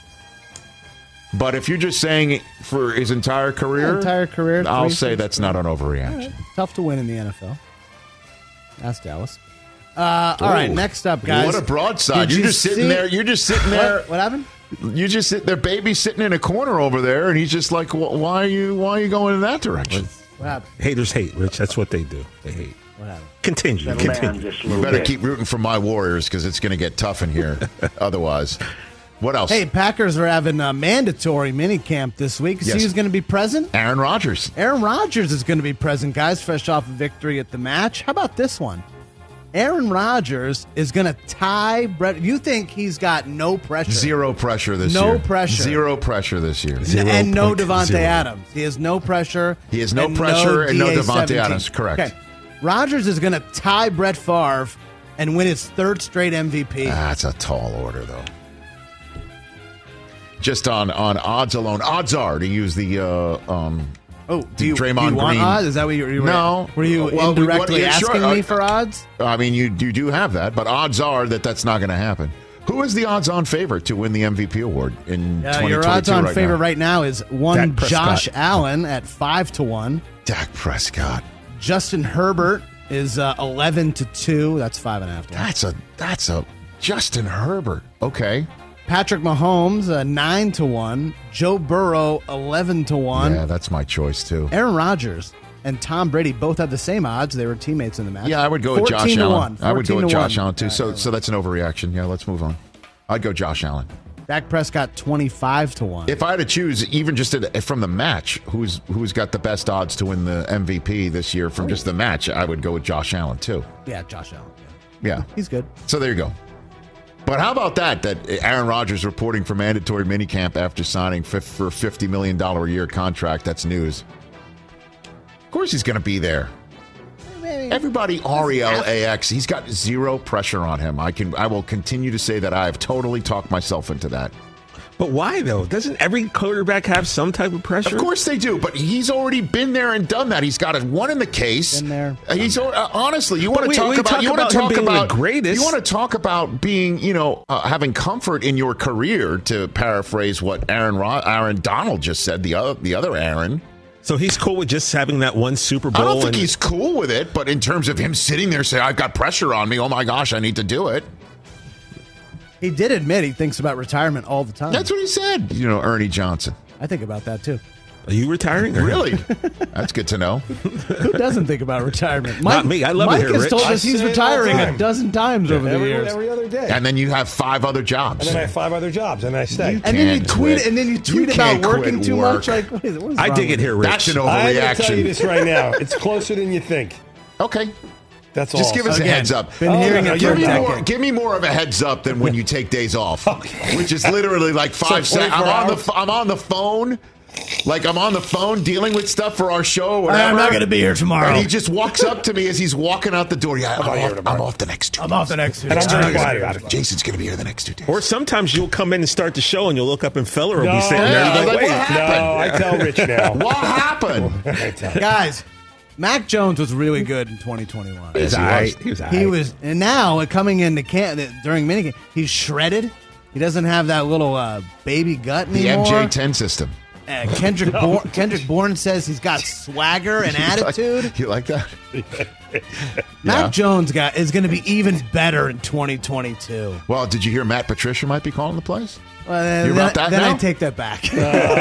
But if you're just saying for his entire career, yeah, entire career, I'll say that's not an overreaction. Right. Tough to win in the N F L. That's Dallas. Uh, all right, next up, guys. What a broadside! Did You're you just sitting see- there. You're just sitting there. What, what happened? You just sit there, baby, sitting in a corner over there, and he's just like, "Why are you? Why are you going in that direction?" What happened? Haters hate, Rich. That's what they do. They hate. What happened? Continue. Settle down Continue. just a You little better bit. keep rooting for my Warriors because it's going to get tough in here. Otherwise, what else? Hey, Packers are having a mandatory minicamp this week. See Yes. who's going to be present? Aaron Rodgers. Aaron Rodgers is going to be present, guys, fresh off a victory at the match. How about this one? Aaron Rodgers is going to tie Brett. You think he's got no pressure? Zero pressure this No year. pressure. Zero pressure this year. Zero and no point Devontae zero. Adams. He has no pressure. He has no and pressure and no D A Devontae seventeen. Adams, correct. Okay. Rodgers is going to tie Brett Favre and win his third straight M V P. That's a tall order, though. Just on, on odds alone, odds are to use the uh, um, oh, do you, Draymond do you want Green. odds? Is that what you, you were? No. Were you Well, we- what- indirectly yeah, sure. asking Uh, me for odds? I mean, you you do have that, but odds are that that's not going to happen. Who is the odds-on favorite to win the M V P award in Uh, twenty twenty-two your odds-on right favorite now? right now is one Dak Prescott. Josh Allen at five to one. Dak Prescott. Justin Herbert is uh, eleven to two. That's five and a half. To one. That's a that's a Justin Herbert. Okay. Patrick Mahomes uh, nine to one. Joe Burrow eleven to one. Yeah, that's my choice too. Aaron Rodgers and Tom Brady both have the same odds. They were teammates in the match. Yeah, I would go with Josh fourteen to Allen. one. I would go fourteen with to Josh one. Allen too. Yeah, So yeah. so that's an overreaction. Yeah, let's move on. I'd go Josh Allen. Dak Prescott twenty-five to one. If I had to choose, even just at- from the match, who's who's got the best odds to win the M V P this year from just the match, I would go with Josh Allen too. Yeah, Josh Allen. Yeah. He's good. So there you go. But how about that? That Aaron Rodgers reporting for mandatory minicamp after signing f- for a fifty million dollars a year contract. That's news. Of course he's going to be there. Everybody R E L A X. He's got zero pressure on him. I can. I will continue to say that I have totally talked myself into that. But why, though? Doesn't every quarterback have some type of pressure? Of course they do, but he's already been there and done that. He's got a one in the case. Been there. Uh, He's uh, honestly. You want to we- talk we about? talk You want about to him talk being the about greatest. You want to talk about being, you know, uh, having comfort in your career. To paraphrase what Aaron Ro- Aaron Donald just said, the other the other Aaron. So he's cool with just having that one Super Bowl. I don't think and he's cool with it, but in terms of him sitting there saying, "I've got pressure on me. Oh my gosh, I need to do it." He did admit he thinks about retirement all the time. That's what he said. You know, Ernie Johnson. I think about that too. Are you retiring? or- Really? That's good to know. Who doesn't think about retirement? Mike, Not me. I love it Mike here, has Rich. told I us he's say it all the retiring a time. dozen times over the every, years. every other day. And then you have five other And jobs. then I have five other jobs, and I stay. You and then you can't tweet, quit. and then you You tweet about can't quit working too work. much. Like, what is, what is I wrong dig it with here, you? Rich. That's an I'm going to tell you overreaction. this right now. It's closer than you think. Okay. That's all. Just give us a Again, heads up. been Oh, hearing no, it no, for a Give me, you're more, decade. give me more of a heads up than when you take days off, Okay. which is literally like five So seconds. I'm twenty-four on the hours? ph- I'm on the phone, like I'm on the phone dealing with stuff for our show. Or whatever. I'm not going to be here tomorrow. And he just walks up to me as he's walking out the door. Yeah, I'm, not here off, tomorrow. I'm off the next two. I'm days. off the next two. And I'm days. very quiet about it. Jason's going to be here the next two days. Or sometimes you'll come in and start the show, and you'll look up and Feller will No, be sitting Yeah, there. like, Like, what wait. happened? No, I tell Rich now. What happened? I tell- Guys, Mac Jones was really good in twenty twenty-one. Yes, he Aight. was. He was. He aight. was, and now coming into camp during minicamp, he's shredded. He doesn't have that little uh, baby gut The anymore. M J ten system. Uh, Kendrick Bourne, Kendrick Bourne says he's got swagger and attitude. You like that? Mac Yeah. Jones got is going to be even better in twenty twenty-two. Well, did you hear Matt Patricia might be calling the plays? Well, then, You about that then now? I take that back.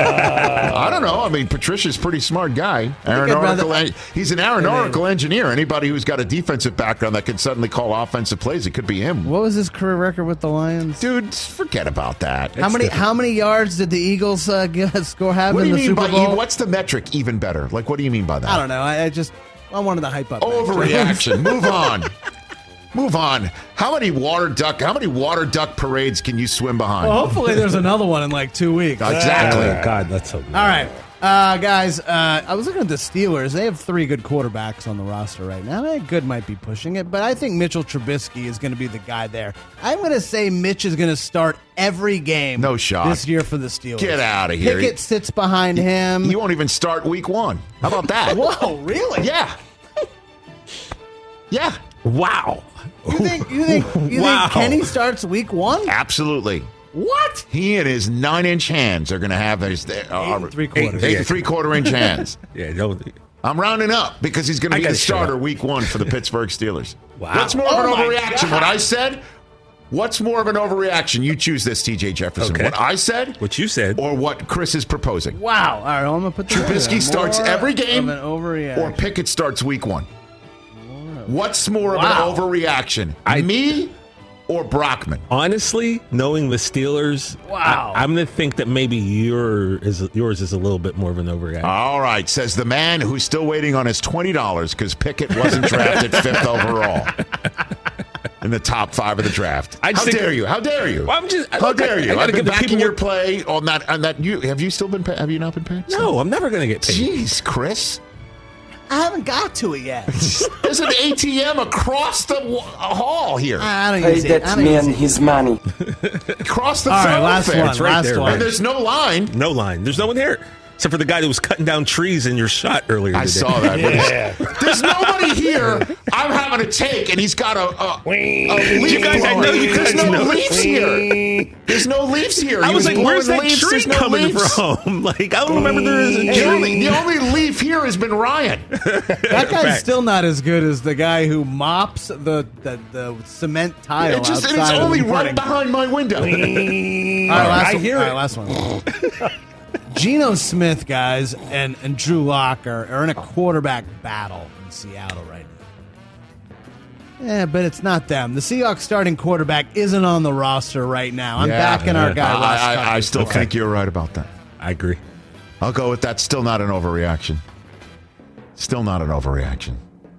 I don't know. I mean, Patricia's a pretty smart guy. Aaron I'd rather- Oracle, he's an Aaron I mean- Oracle engineer. Anybody who's got a defensive background that can suddenly call offensive plays, it could be him. What was his career record with the Lions? Dude, forget about that. how many how many yards did the Eagles uh, get, score have What do in you the mean Super by Bowl? even, what's the metric even better? Like, what do you mean by that? I don't know. I, I just I wanted to hype up. Mac Jones. Overreaction. Move on. Move on. How many water duck? How many water duck parades can you swim behind? Well, hopefully there's another one in like two weeks. Exactly. Oh, God, let's hope. All right, uh, guys. Uh, I was looking at the Steelers. They have three good quarterbacks on the roster right now. I think Good might be pushing it, but I think Mitchell Trubisky is going to be the guy there. I'm going to say Mitch is going to start every game. No shot. This year for the Steelers. Get outta here. Pickett sits behind him. He won't even start week one. How about that? Whoa, really? Yeah. Yeah. Wow. You think you think you Wow. think Kenny starts week one? Absolutely. What? He and his nine-inch hands are going to have his uh, Eight and three quarters. eight Yeah. and three-quarter inch hands. Yeah, don't. I'm rounding up because he's going to I be the gotta shut starter up. week one for the Pittsburgh Steelers. Wow. What's more of Oh an my overreaction? God. What I said? What's more of an overreaction? You choose this, T J Jefferson. Okay. What I said What you said. or what Chris is proposing? Wow. All right, well, I'm gonna put this Trubisky together. starts More every game of an overreaction. or Pickett starts week one? What's more Wow. of an overreaction? I- Me or Brockman? Honestly, knowing the Steelers, Wow. I, am going to think that maybe your is yours is a little bit more of an overreaction. All right, says the man who's still waiting on his twenty dollars because Pickett wasn't drafted fifth overall in the top five of the draft. I just How think- dare you? How dare you? Well, I'm just- How look, I- dare I you? gotta I've been give the backing people your what- play on that. On that, you have you still been? Pa- have you not been paid? no, I'm never going to get paid. Jeez, Chris. I haven't got to it yet. There's an A T M across the w- hall here. I don't Pay use it. that I don't use man it. his money. Across the All right, thoroughfare. last one. It's right last there, one. And there's no line. No line. There's no one there except for the guy that was cutting down trees in your shot earlier I today. saw that. Yeah. There's nobody here. I'm having a take, and he's got a, a, a leaf You guys, I know you There's guys no know. leaves here. There's no leaves here. I He was like, where's blowing that leaves. tree There's no coming leaves. from? Like, I don't remember there is a The tree. only, the only leaf here has been Ryan. That guy's Facts. still not as good as the guy who mops the the, the cement tile It just, and outside it's of only the right morning. behind my window. All right, last I one. hear All it. right, last one. Geno Smith, guys, and, and Drew Lock are, are in a quarterback battle in Seattle right now. Yeah, but it's not them. The Seahawks starting quarterback isn't on the roster right now. I'm Yeah. backing our guy. I, Russ I, I Tucker. still Okay. think you're right about that. I agree. I'll go with that. Still not an overreaction. Still not an overreaction.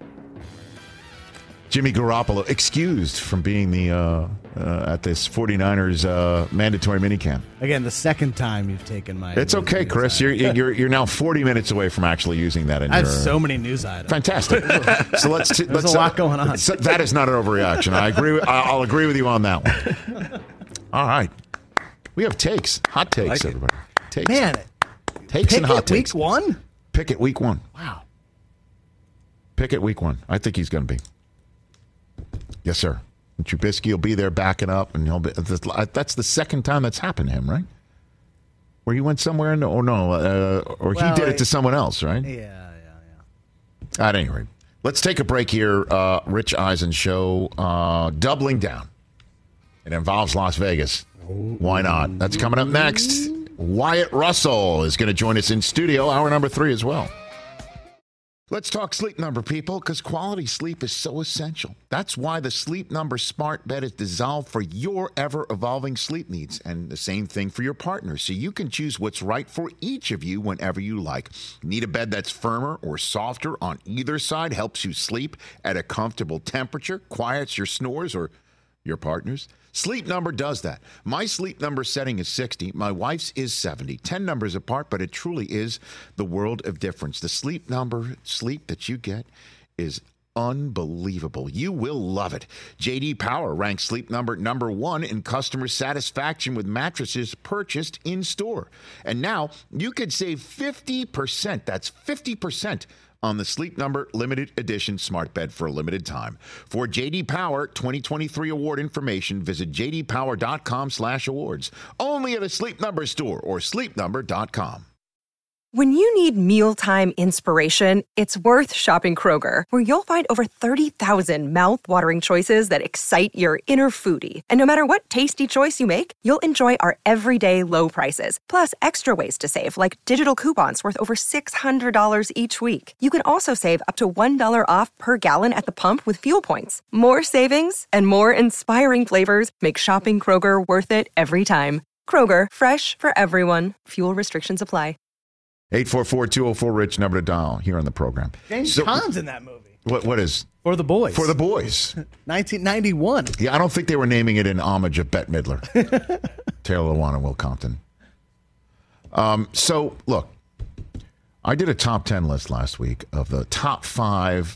Jimmy Garoppolo excused from being the uh, uh, at this 49ers uh, mandatory minicamp. Again, the second time you've taken my. It's okay, Chris. You're you're you're now forty minutes away from actually using that in I have your. so many news items. Fantastic. So let's. T- There's let's a lot going on. So that is not an overreaction. I agree. With, I- I'll agree with you on that one. All right. We have takes, hot takes, Like it. everybody. Takes, Man, takes and hot Pickett week takes. one? Pick it week one. Wow. Pick it week one. I think he's going to be. Yes, sir. And Trubisky will be there backing up, and he'll be. That's the second time that's happened to him, right? Where he went somewhere, and or no, uh, or Well, he did I- it to someone else, right? Yeah, yeah, yeah. At any rate, let's take a break here. Uh, Rich Eisen show, uh, doubling down. It involves Las Vegas. Why not? That's coming up next. Wyatt Russell is going to join us in studio, hour number three as well. Let's talk Sleep Number, people, because quality sleep is so essential. That's why the Sleep Number smart bed is designed for your ever-evolving sleep needs, and the same thing for your partner, so you can choose what's right for each of you whenever you like. Need a bed that's firmer or softer on either side, helps you sleep at a comfortable temperature, quiets your snores or your partner's? Sleep Number does that. My Sleep Number setting is sixty. My wife's is seventy. Ten numbers apart, but it truly is the world of difference. The Sleep Number sleep that you get is unbelievable. You will love it. J D Power ranks Sleep Number number one in customer satisfaction with mattresses purchased in-store. And now you could save fifty percent. That's fifty percent on the Sleep Number limited edition smart bed for a limited time. For J D Power twenty twenty-three award information, visit j d power dot com slash awards. Only at a Sleep Number store or sleep number dot com. When you need mealtime inspiration, it's worth shopping Kroger, where you'll find over thirty thousand mouth-watering choices that excite your inner foodie. And no matter what tasty choice you make, you'll enjoy our everyday low prices, plus extra ways to save, like digital coupons worth over six hundred dollars each week. You can also save up to one dollar off per gallon at the pump with fuel points. More savings and more inspiring flavors make shopping Kroger worth it every time. Kroger, fresh for everyone. Fuel restrictions apply. eight four four, two oh four, RICH, number to dial here on the program. James So- Caan's in that movie. What What is? For the Boys. For the Boys. nineteen ninety-one. Yeah, I don't think they were naming it in homage of Bette Midler. Taylor Lewan and Will Compton. Um, so, look, I did a top ten list last week of the top five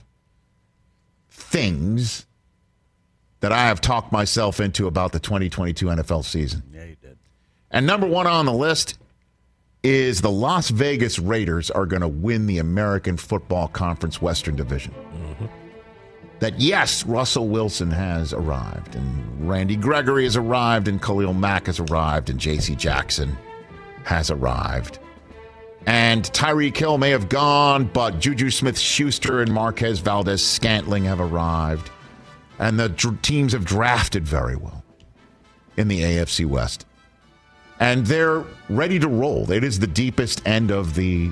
things that I have talked myself into about the twenty twenty-two N F L season. Yeah, you did. And number one on the list is the Las Vegas Raiders are going to win the American Football Conference Western Division. Mm-hmm. That, yes, Russell Wilson has arrived, and Randy Gregory has arrived, and Khalil Mack has arrived, and J C Jackson has arrived. And Tyreek Hill may have gone, but Juju Smith-Schuster and Marquez Valdez-Scantling have arrived. And the dr- teams have drafted very well in the A F C West. And they're ready to roll. It is the deepest end of the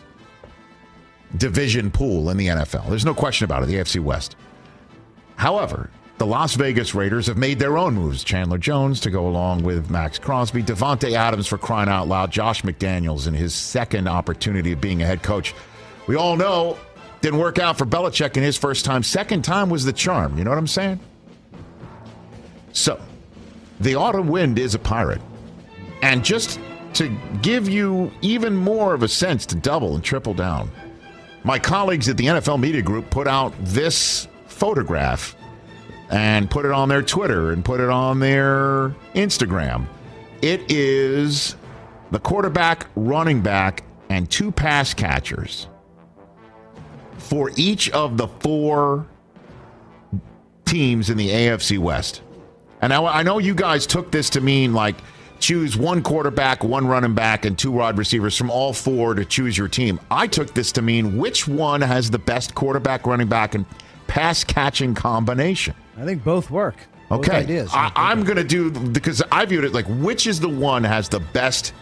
division pool in the N F L. There's no question about it, the A F C West. However, the Las Vegas Raiders have made their own moves. Chandler Jones to go along with Max Crosby. Devontae Adams, for crying out loud. Josh McDaniels in his second opportunity of being a head coach. We all know didn't work out for Belichick in his first time. Second time was the charm. You know what I'm saying? So, the autumn wind is a pirate. And just to give you even more of a sense to double and triple down, my colleagues at the N F L Media Group put out this photograph and put it on their Twitter and put it on their Instagram. It is the quarterback, running back, and two pass catchers for each of the four teams in the A F C West. And I, I know you guys took this to mean like choose one quarterback, one running back, and two wide receivers from all four to choose your team. I took this to mean which one has the best quarterback, running back, and pass-catching combination. I think both work. Both Okay. ideas. I, I'm going to do, because I viewed it like which is the one has the best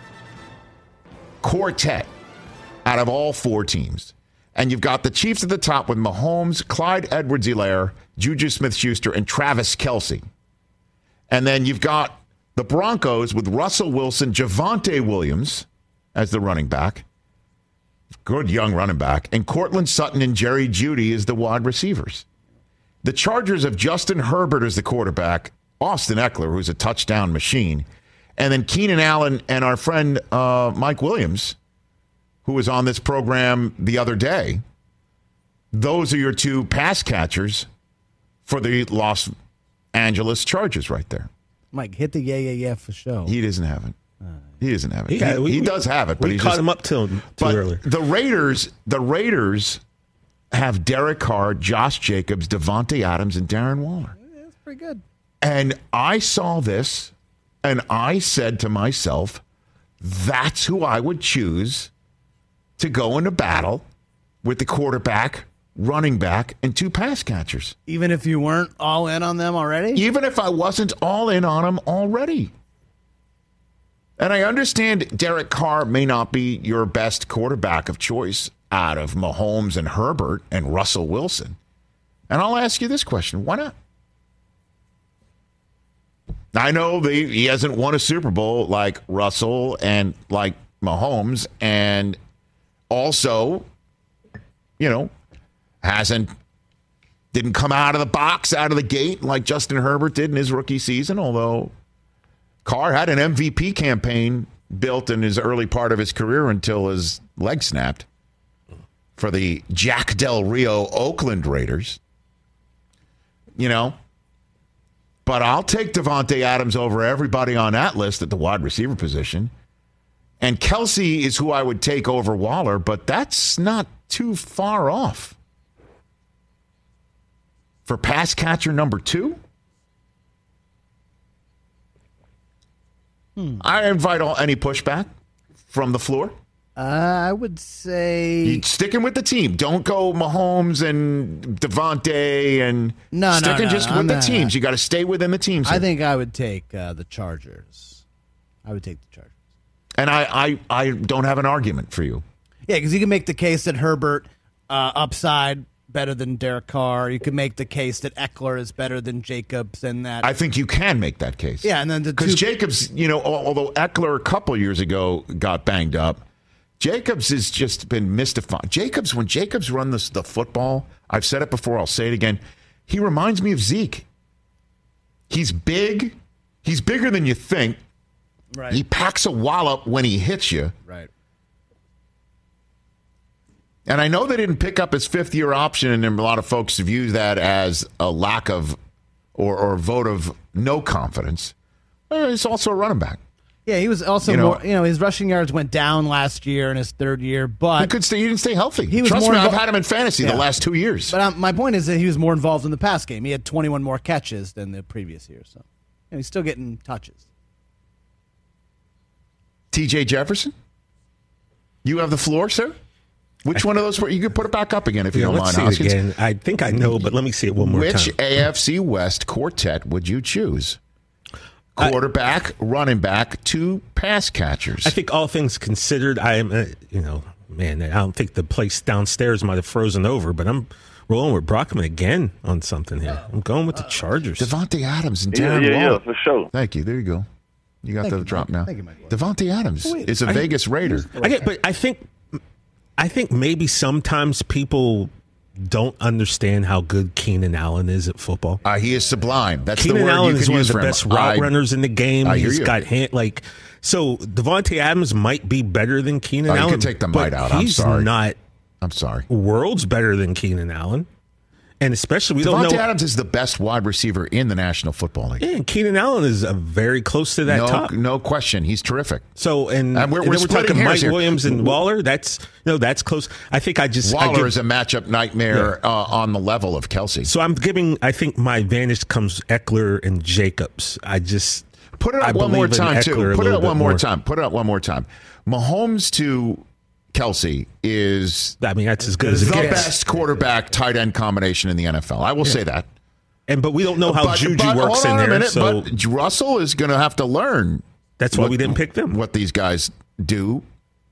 quartet out of all four teams. And you've got the Chiefs at the top with Mahomes, Clyde Edwards-Helaire, Juju Smith-Schuster, and Travis Kelce. And then you've got the Broncos with Russell Wilson, Javonte Williams as the running back. Good young running back. And Cortland Sutton and Jerry Jeudy as the wide receivers. The Chargers have Justin Herbert as the quarterback, Austin Eckler, who's a touchdown machine, and then Keenan Allen and our friend uh, Mike Williams, who was on this program the other day. Those are your two pass catchers for the Los Angeles Chargers right there. Mike, hit the yeah, yeah, yeah for show. He doesn't have it. He doesn't have it. Yeah, he, we, he does have it, but we he's caught just, him up to him too but early. The Raiders, the Raiders have Derek Carr, Josh Jacobs, Devontae Adams, and Darren Waller. Yeah, that's pretty good. And I saw this, and I said to myself, that's who I would choose to go into battle with the quarterback, running back, and two pass catchers. Even if you weren't all in on them already? Even if I wasn't all in on them already. And I understand Derek Carr may not be your best quarterback of choice out of Mahomes and Herbert and Russell Wilson. And I'll ask you this question. Why not? I know the, he hasn't won a Super Bowl like Russell and like Mahomes, and also, you know, hasn't, didn't come out of the box, out of the gate like Justin Herbert did in his rookie season, although Carr had an M V P campaign built in his early part of his career until his leg snapped for the Jack Del Rio Oakland Raiders. you know. But I'll take Davante Adams over everybody on that list at the wide receiver position. And Kelsey is who I would take over Waller, but that's not too far off. For pass catcher number two, hmm. I invite all, any pushback from the floor. Uh, I would say you sticking with the team. Don't go Mahomes and Devontae and no, sticking no, no, just no, with no, the teams. No. You got to stay within the teams. I here. think I would take uh, the Chargers. I would take the Chargers. And I, I, I don't have an argument for you. Yeah, because you can make the case that Herbert uh, upside better than Derek Carr. You could make the case that Eckler is better than Jacobs, and that I think you can make that case. Yeah, and then the because two... Jacobs, you know, although Eckler a couple years ago got banged up, Jacobs has just been mystified. Jacobs, when Jacobs run this, the football, I've said it before, I'll say it again. He reminds me of Zeke. He's big. He's bigger than you think. Right. He packs a wallop when he hits you. Right. And I know they didn't pick up his fifth-year option, and a lot of folks view that as a lack of or, or vote of no confidence. Uh, he's also a running back. Yeah, he was also you know, more. You know, his rushing yards went down last year in his third year, but he could stay. He didn't stay healthy. He was Trust more me, invo- I've had him in fantasy yeah. the last two years. But um, my point is that he was more involved in the pass game. He had twenty-one more catches than the previous year, so and he's still getting touches. T J Jefferson, you have the floor, sir. Which one of those? You could put it back up again if you yeah, don't let's mind. See it again. I think I know, but let me see it one more Which time. Which A F C West quartet would you choose? Quarterback, I, running back, two pass catchers. I think all things considered, I am, uh, you know, man, I don't think the place downstairs might have frozen over, but I'm rolling with Brockman again on something here. I'm going with the Chargers. Devontae Adams and yeah, Darren yeah, Waller. yeah, for sure. Thank you. There you go. You got Thank the you, drop Mike. now. Thank you, Mike. Devontae Adams Wait, is a I, Vegas Raider. I get, but I think, I think maybe sometimes people don't understand how good Keenan Allen is at football. Uh, he is sublime. That's Keenan the word Allen you is can one of use the for best him. route I, runners in the game. I hear He's you. got hand, like so. Devontae Adams might be better than Keenan Oh, you Allen. can take the but bite out. I'm he's sorry. not. I'm sorry. Worlds better than Keenan Allen. And especially, we Devontae don't know. Adams is the best wide receiver in the National Football League. Yeah, and Keenan Allen is uh, very close to that no, top. No question. He's terrific. So, and, and we're, and we're, then we're talking hairs Mike here. Williams and Waller. That's no, that's close. I think I just Waller I give, is a matchup nightmare yeah. uh, on the level of Kelsey. So I'm giving. I think my advantage comes Eckler and Jacobs. I just put it up I one more believe in time Eckler too. a Put it little up one bit more more time. Put it up one more time. Mahomes to Kelsey is I mean that's as good as the it gets. best quarterback tight end combination in the N F L. I will yeah. say that. And but we don't know how but, Juju but, works hold on in there. A minute, so but Russell is going to have to learn. That's why what, we didn't pick them. What these guys do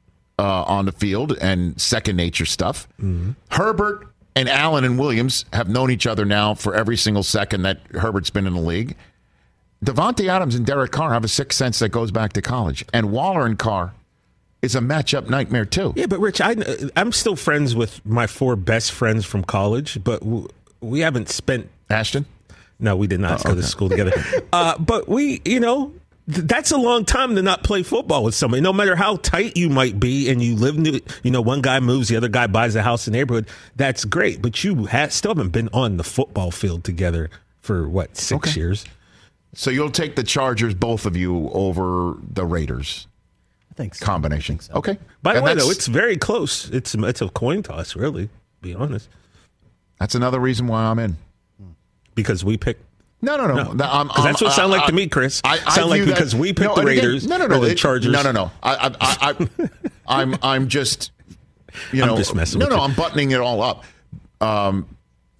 uh, on the field and second nature stuff. Mm-hmm. Herbert and Allen and Williams have known each other now for every single second that Herbert's been in the league. Devontae Adams and Derek Carr have a sixth sense that goes back to college, and Waller and Carr is a matchup nightmare too. Yeah, but Rich, I, I'm still friends with my four best friends from college, but we haven't spent Ashton. No, we did not oh, go okay. to school together. Uh, but we, you know, th- that's a long time to not play football with somebody. No matter how tight you might be, and you live, new, you know, one guy moves, the other guy buys a house in the neighborhood. That's great, but you ha- still haven't been on the football field together for what six okay. years. So you'll take the Chargers, both of you, over the Raiders. I think so. Combination. I think so. Okay. By the and way, though, it's very close. It's it's a coin toss, really. To be honest. That's another reason why I'm in. Because we picked. No, no, no. Because no. that's what it sounded like to me, Chris. I, I sound like that, because we picked no, the again, Raiders. No, no, no. Or the it, Chargers. No, no, no. I, I, I, I, I'm, I'm just, you know, I'm just messing no, with no. you. I'm buttoning it all up. Um,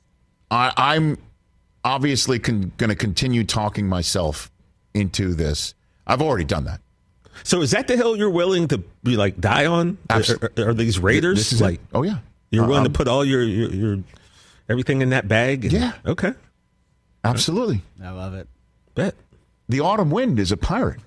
I, I'm obviously con- going to continue talking myself into this. I've already done that. So is that the hill you're willing to be like die on? Are, are, are these Raiders this is like? It. Oh yeah. You're willing um, to put all your, your your everything in that bag? And, yeah. Okay. Absolutely. I love it. Bet. The autumn wind is a pirate.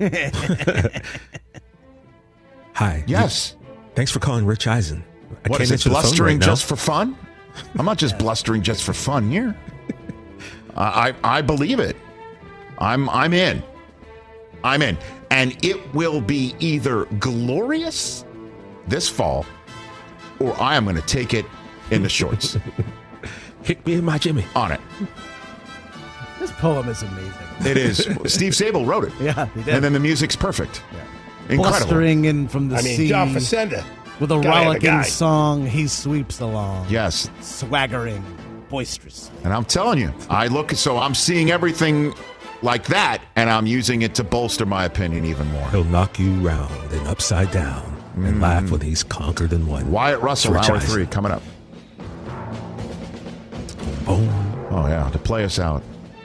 Hi. Yes. Thanks for calling Rich Eisen. I what can't is it, answer the phone blustering right now. just for fun? I'm not just blustering just for fun here. I, I I believe it. I'm I'm in. I'm in. And it will be either glorious this fall, or I am going to take it in the shorts. Hit me in my Jimmy. On it. This poem is amazing. It is. Steve Sable wrote it. Yeah, he did. And then the music's perfect. Yeah. Incredible. Blustering in from the I mean, sea. John Facenda. With a Gotta have a rollicking guy. song, he sweeps along. Yes. Swaggering, boisterous. And I'm telling you, I look, so I'm seeing everything like that, and I'm using it to bolster my opinion even more. He'll knock you round and upside down and Mm. laugh when he's conquered and won. Wyatt Russell, Rich hour Eisen. three, coming up. Boom. Oh, yeah, to play us out.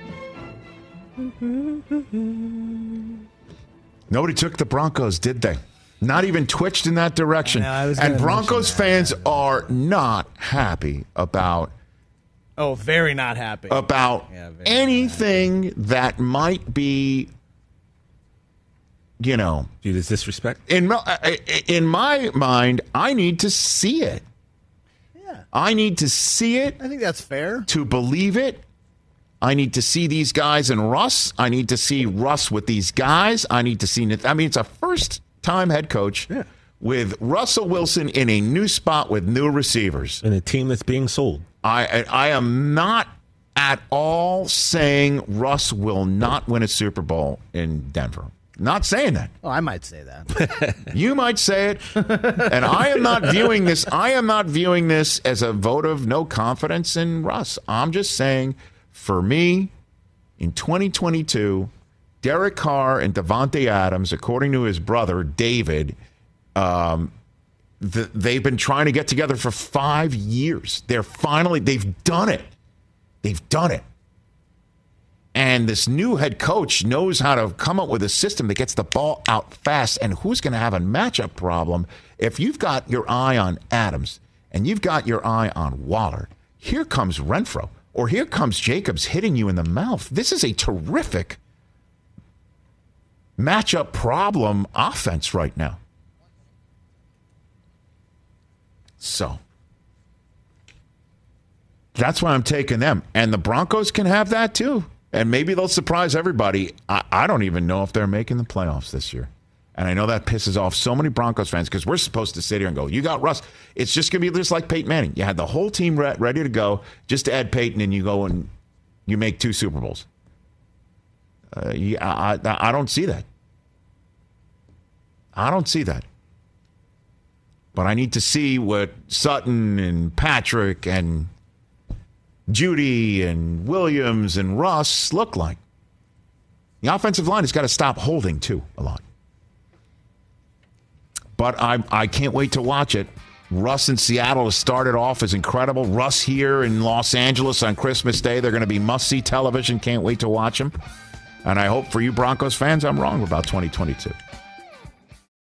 Nobody took the Broncos, did they? Not even twitched in that direction. I know, I was and gonna Broncos mention that. fans are not happy about Oh, very not happy. about Yeah, very anything that might be, you know, Dude, is disrespect? in my, in my mind, I need to see it. Yeah. I need to see it I think that's fair. to believe it. I need to see these guys and Russ. I need to see Russ with these guys. I need to see. I mean, it's a first-time head coach Yeah. with Russell Wilson in a new spot with new receivers. And a team that's being sold. I I am not at all saying Russ will not win a Super Bowl in Denver. Not saying that. Oh, I might say that. You might say it. And I am not viewing this. I am not viewing this as a vote of no confidence in Russ. I'm just saying, for me, in twenty twenty-two, Derek Carr and Devontae Adams, according to his brother David, um, th- they've been trying to get together for five years. They're finally, they've done it. They've done it. And this new head coach knows how to come up with a system that gets the ball out fast. And who's going to have a matchup problem if you've got your eye on Adams and you've got your eye on Waller? Here comes Renfro, or here comes Jacobs hitting you in the mouth. This is a terrific matchup problem offense right now. So that's why I'm taking them. And the Broncos can have that too. And maybe they'll surprise everybody. I, I don't even know if they're making the playoffs this year. And I know that pisses off so many Broncos fans because we're supposed to sit here and go, you got Russ. It's just going to be just like Peyton Manning. You had the whole team re- ready to go just to add Peyton, and you go and you make two Super Bowls. Uh, yeah, I, I, I don't see that. I don't see that. But I need to see what Sutton and Patrick and Judy and Williams and Russ look like. The offensive line has got to stop holding, too, a lot. But I I can't wait to watch it. Russ in Seattle has started off as incredible. Russ here in Los Angeles on Christmas Day. They're going to be must-see television. Can't wait to watch them. And I hope for you Broncos fans, I'm wrong about twenty twenty-two.